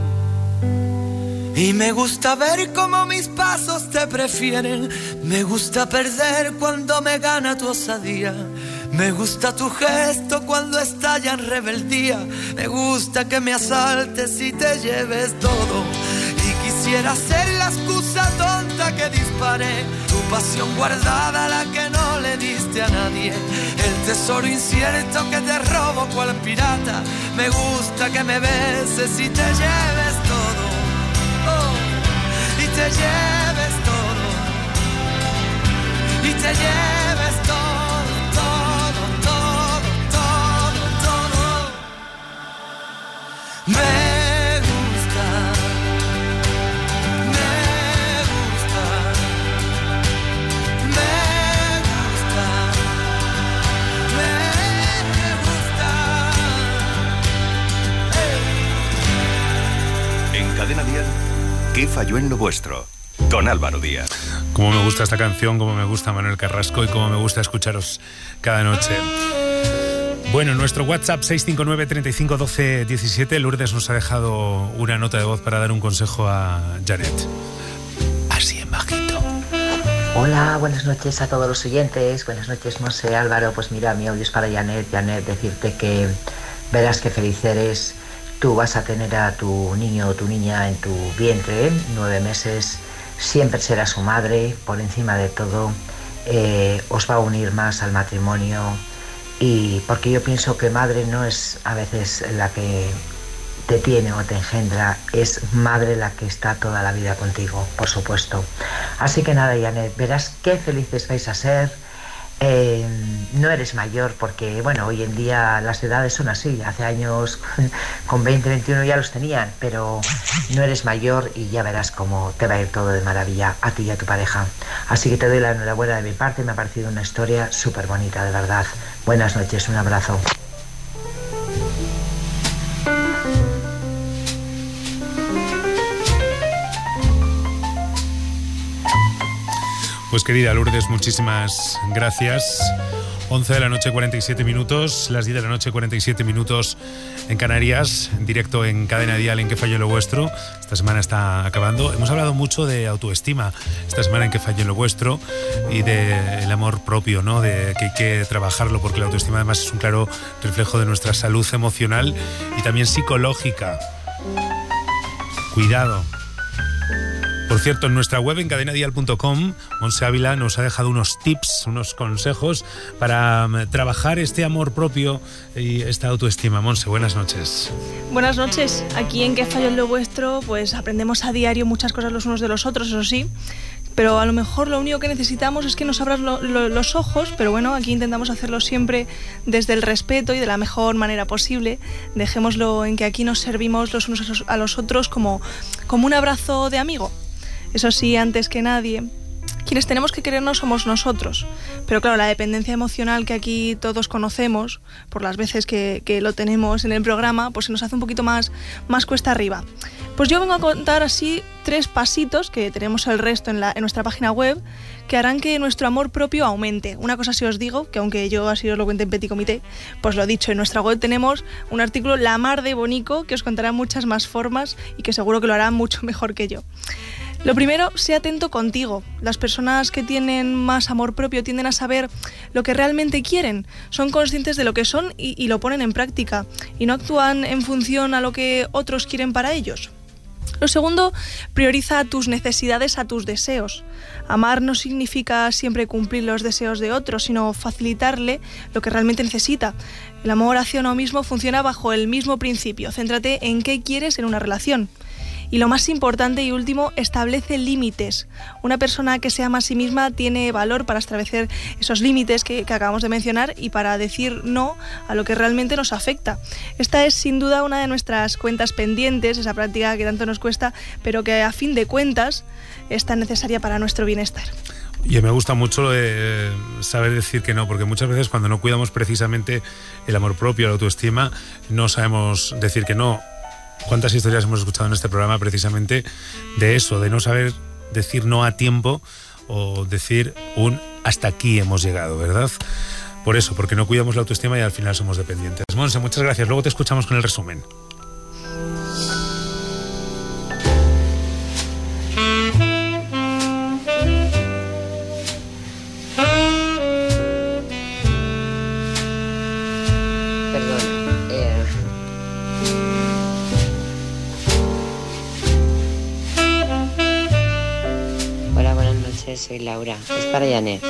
Speaker 16: Y me gusta ver cómo mis pasos te prefieren, me gusta perder cuando me gana tu osadía, Me gusta tu gesto cuando estalla en rebeldía. Me gusta que me asaltes y te lleves todo. Y quisiera ser la excusa tonta que disparé, tu pasión guardada, la que no le diste a nadie, el tesoro incierto que te robo cual pirata. Me gusta que me beses y te lleves todo, oh, y te lleves todo, y te lleves todo. Me gusta, me gusta, me gusta, me gusta.
Speaker 3: En Cadena Dial, ¿qué falló en lo vuestro? Con Álvaro Díaz.
Speaker 2: Cómo me gusta esta canción, cómo me gusta Manuel Carrasco y cómo me gusta escucharos cada noche. Bueno, nuestro WhatsApp 659 35 12 17. Lourdes nos ha dejado una nota de voz para dar un consejo a Janet. Así en bajito.
Speaker 17: Hola, buenas noches a todos los oyentes. Buenas noches, Monse, Álvaro. Pues mira, mi audio es para Janet. Janet, decirte que verás qué feliz eres. Tú vas a tener a tu niño o tu niña en tu vientre, 9 meses. Siempre será su madre. Por encima de todo, os va a unir más al matrimonio. Y porque yo pienso que madre no es a veces la que te tiene o te engendra, es madre la que está toda la vida contigo, por supuesto. Así que nada, Janet, verás qué felices vais a ser. No eres mayor porque, bueno, hoy en día las edades son así. Hace años con 20, 21 ya los tenían, pero no eres mayor y ya verás cómo te va a ir todo de maravilla a ti y a tu pareja. Así que te doy la enhorabuena de mi parte. Me ha parecido una historia súper bonita, de verdad. Buenas noches, un abrazo.
Speaker 2: Pues querida Lourdes, muchísimas gracias. 11 de la noche, 47 minutos, las 10 de la noche, 47 minutos en Canarias, en directo en Cadena Dial, en ¿Qué falló en lo vuestro? Esta semana está acabando. Hemos hablado mucho de autoestima esta semana en ¿Qué falló en lo vuestro? Y del amor propio, ¿no? De que hay que trabajarlo, porque la autoestima además es un claro reflejo de nuestra salud emocional y también psicológica. Cuidado. Por cierto, en nuestra web, en cadenadial.com, Monse Ávila nos ha dejado unos tips, unos consejos para trabajar este amor propio y esta autoestima. Monse, buenas noches.
Speaker 18: Buenas noches. Aquí en ¿Qué falló en lo vuestro? Pues aprendemos a diario muchas cosas los unos de los otros, eso sí. Pero a lo mejor lo único que necesitamos es que nos abras los ojos, pero bueno, aquí intentamos hacerlo siempre desde el respeto y de la mejor manera posible. Dejémoslo en que aquí nos servimos los unos a los otros como un abrazo de amigo. Eso sí, antes que nadie, quienes tenemos que querernos somos nosotros. Pero claro, la dependencia emocional que aquí todos conocemos, por las veces que lo tenemos en el programa, pues se nos hace un poquito más cuesta arriba. Pues yo vengo a contar así 3 pasitos, que tenemos el resto en nuestra página web, que harán que nuestro amor propio aumente. Una cosa sí os digo, que aunque yo así os lo cuente en petit comité, pues lo dicho, en nuestra web tenemos un artículo la mar de bonico que os contará muchas más formas y que seguro que lo hará mucho mejor que yo. Lo primero, sé atento contigo. Las personas que tienen más amor propio tienden a saber lo que realmente quieren. Son conscientes de lo que son y lo ponen en práctica. Y no actúan en función a lo que otros quieren para ellos. Lo segundo, prioriza tus necesidades a tus deseos. Amar no significa siempre cumplir los deseos de otros, sino facilitarle lo que realmente necesita. El amor hacia uno mismo funciona bajo el mismo principio. Céntrate en qué quieres en una relación. Y lo más importante y último, establece límites. Una persona que se ama a sí misma tiene valor para establecer esos límites que acabamos de mencionar y para decir no a lo que realmente nos afecta. Esta es sin duda una de nuestras cuentas pendientes, esa práctica que tanto nos cuesta, pero que a fin de cuentas es tan necesaria para nuestro bienestar.
Speaker 2: Y me gusta mucho lo de saber decir que no, porque muchas veces cuando no cuidamos precisamente el amor propio, la autoestima, no sabemos decir que no. ¿Cuántas historias hemos escuchado en este programa precisamente de eso, de no saber decir no a tiempo o decir un hasta aquí hemos llegado, ¿verdad? Por eso, porque no cuidamos la autoestima y al final somos dependientes. Monse, muchas gracias. Luego te escuchamos con el resumen.
Speaker 19: perdona. Hola, buenas noches, soy Laura. Es para Janet.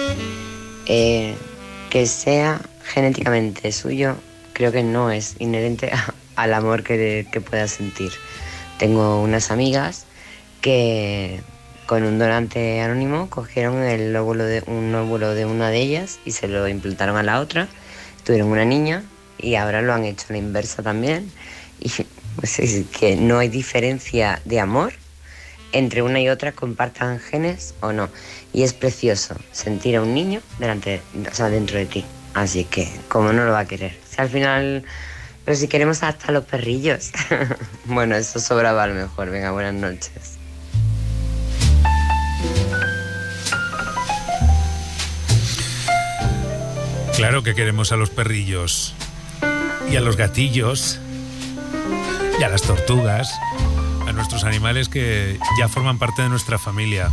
Speaker 19: Que sea genéticamente suyo, creo que no es inherente al amor que pueda sentir. Tengo unas amigas que con un donante anónimo cogieron un óvulo de una de ellas y se lo implantaron a la otra. Tuvieron una niña y ahora lo han hecho a la inversa también. Y pues es que no hay diferencia de amor entre una y otra, compartan genes o no. Y es precioso sentir a un niño dentro de ti. Así que, ¿cómo no lo va a querer? Si al final, pero si queremos hasta los perrillos. Bueno, eso sobraba a lo mejor. Venga, buenas noches.
Speaker 2: Claro que queremos a los perrillos y a los gatillos y a las tortugas, a nuestros animales que ya forman parte de nuestra familia.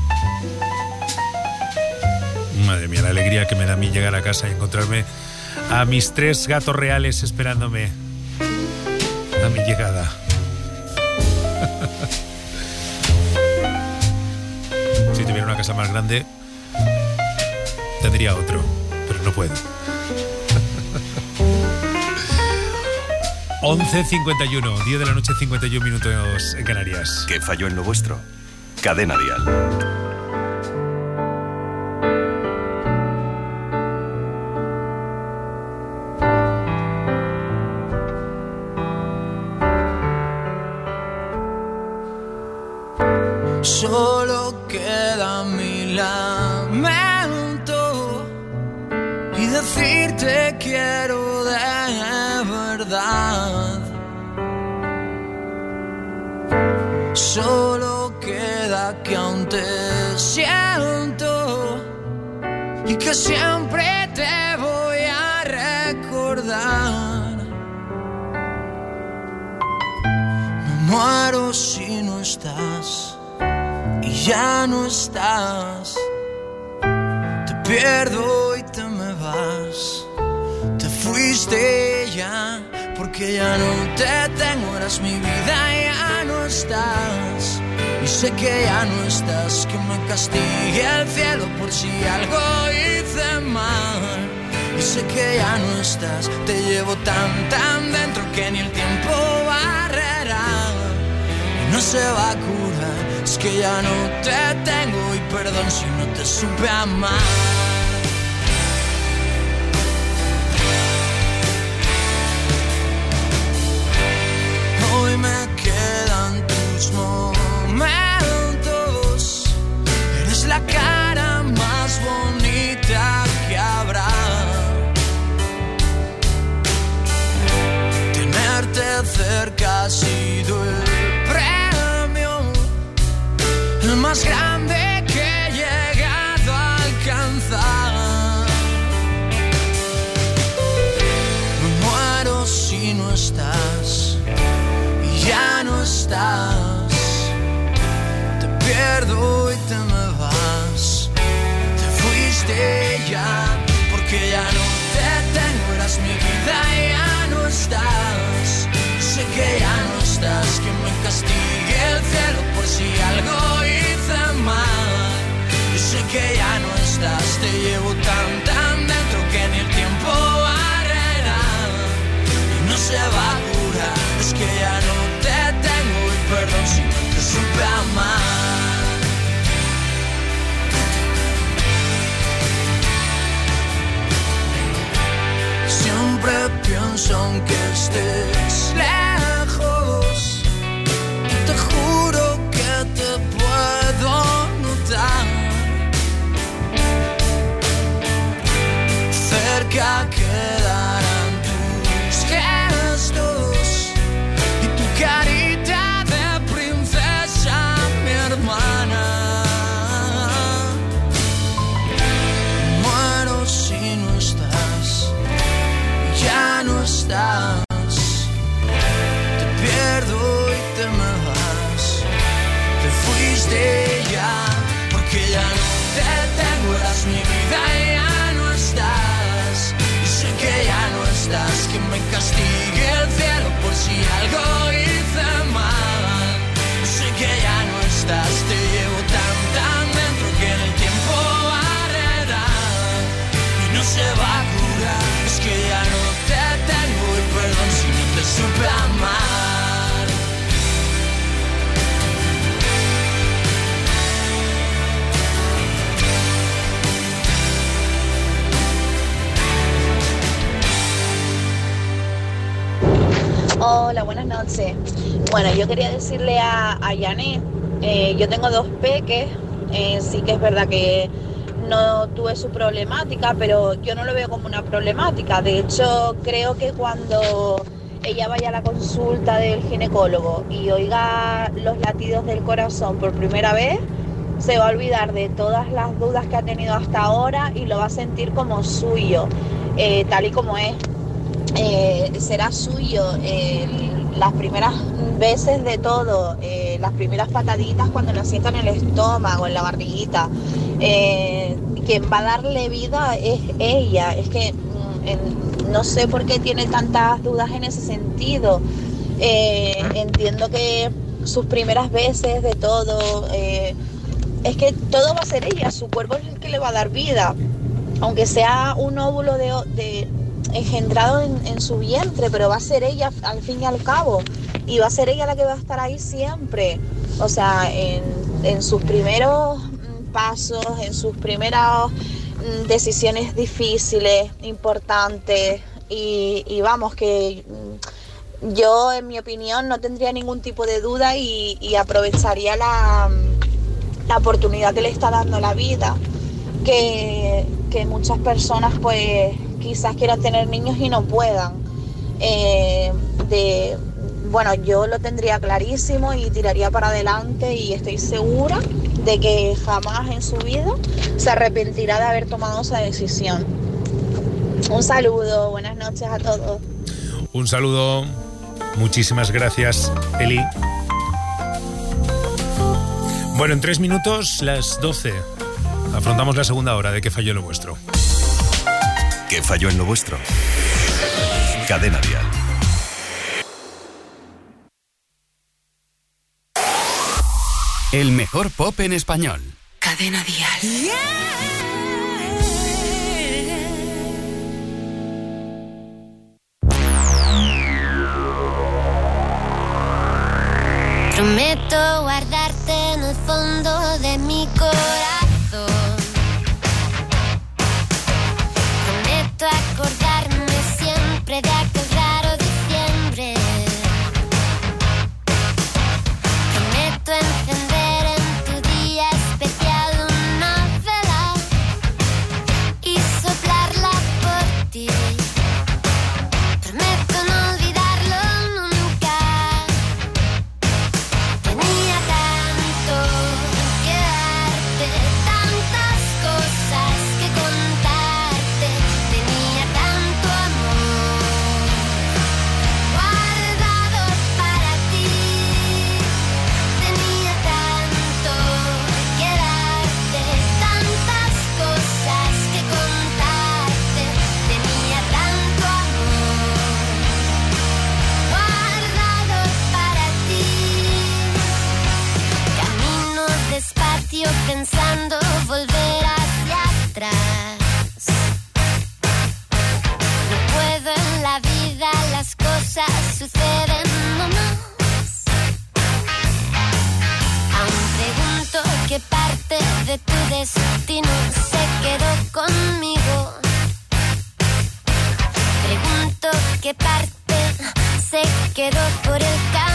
Speaker 2: Madre mía, la alegría que me da a mí llegar a casa y encontrarme a mis 3 gatos reales esperándome a mi llegada. Si tuviera una casa más grande, tendría otro, pero no puedo. 11:51, 10 de la noche, 51 minutos en Canarias.
Speaker 3: ¿Qué falló en lo vuestro? Cadena Dial.
Speaker 16: Solo queda mi lamento y decirte quiero de verdad. Solo queda que aún te siento y que siempre te voy a recordar. Me muero si no estás y ya no estás. Te pierdo y te me vas. Te fuiste ya porque ya no te tengo. Eras mi vida, ya no estás. Y sé que ya no estás. Que me castigue el cielo por si algo hice mal. Y sé que ya no estás. Te llevo tan dentro que ni el tiempo barrerá. Y no se va a curar. Es que ya no te tengo y perdón si no te supe amar. Hoy me quedan tus momentos. Eres la cara más bonita que habrá. Tenerte cerca ha sido el más grande que he llegado a alcanzar. Me muero si no estás y ya no estás. Te pierdo y te me vas. Te fuiste ya porque ya no te tengo. Eras mi vida y ya no estás. Sé que ya no estás. Que me castigue el cielo por si algo hice mal. Yo sé que ya no estás. Te llevo tan dentro que ni el tiempo barrerá. Y no se va a curar. Es que ya no te tengo y perdón si no te supe amar. que me castigue el cielo por si algo hice mal. Sé que ya no estás, te llevo tan dentro que en el tiempo barrerá y no se va a curar. Es que ya no te tengo y perdón si no te supe amar.
Speaker 20: Hola, buenas noches. Bueno, yo quería decirle a Janet, yo tengo 2 peques, sí que es verdad que no tuve su problemática, pero yo no lo veo como una problemática. De hecho, creo que cuando ella vaya a la consulta del ginecólogo y oiga los latidos del corazón por primera vez, se va a olvidar de todas las dudas que ha tenido hasta ahora y lo va a sentir como suyo, tal y como es. Será suyo las primeras veces de todo, las primeras pataditas cuando lo sienta en el estómago, en la barriguita. Quien va a darle vida es ella. Es que no sé por qué tiene tantas dudas en ese sentido. Entiendo que sus primeras veces de todo, es que todo va a ser ella, su cuerpo es el que le va a dar vida, aunque sea un óvulo de engendrado en su vientre, pero va a ser ella al fin y al cabo, y va a ser ella la que va a estar ahí siempre. O sea, en sus primeros pasos, en sus primeras decisiones difíciles, importantes, y vamos, que yo en mi opinión no tendría ningún tipo de duda y aprovecharía la oportunidad que le está dando la vida, que muchas personas pues quizás quieran tener niños y no puedan. Bueno, yo lo tendría clarísimo y tiraría para adelante, y estoy segura de que jamás en su vida se arrepentirá de haber tomado esa decisión. Un saludo, buenas noches a todos.
Speaker 2: Un saludo, muchísimas gracias, Eli. Bueno, en 3 minutos, las 12. Afrontamos la segunda hora de ¿Qué falló en lo vuestro?
Speaker 3: ¿Qué falló en lo vuestro? Cadena Dial.
Speaker 21: El mejor pop en español.
Speaker 8: Cadena Dial.
Speaker 1: Prometo guardarte en el fondo de mi corazón. Prometo acordarme siempre de aquel raro diciembre. Prometo encender en tu día especial una vela y soplarla por ti. Prometo no olvidarlo nunca. Tenía tanto que darte, tantas cosas que contarte. Tenía tanto amor guardado para ti. Tenía tanto que darte, tantas cosas que contarte. Tenía tanto amor guardado para ti. Camino despacio pensando volver hacia atrás. No puedo en la vida, las cosas suceden nomás. Aún pregunto qué parte de tu destino se quedó conmigo. Pregunto qué parte se quedó por el camino.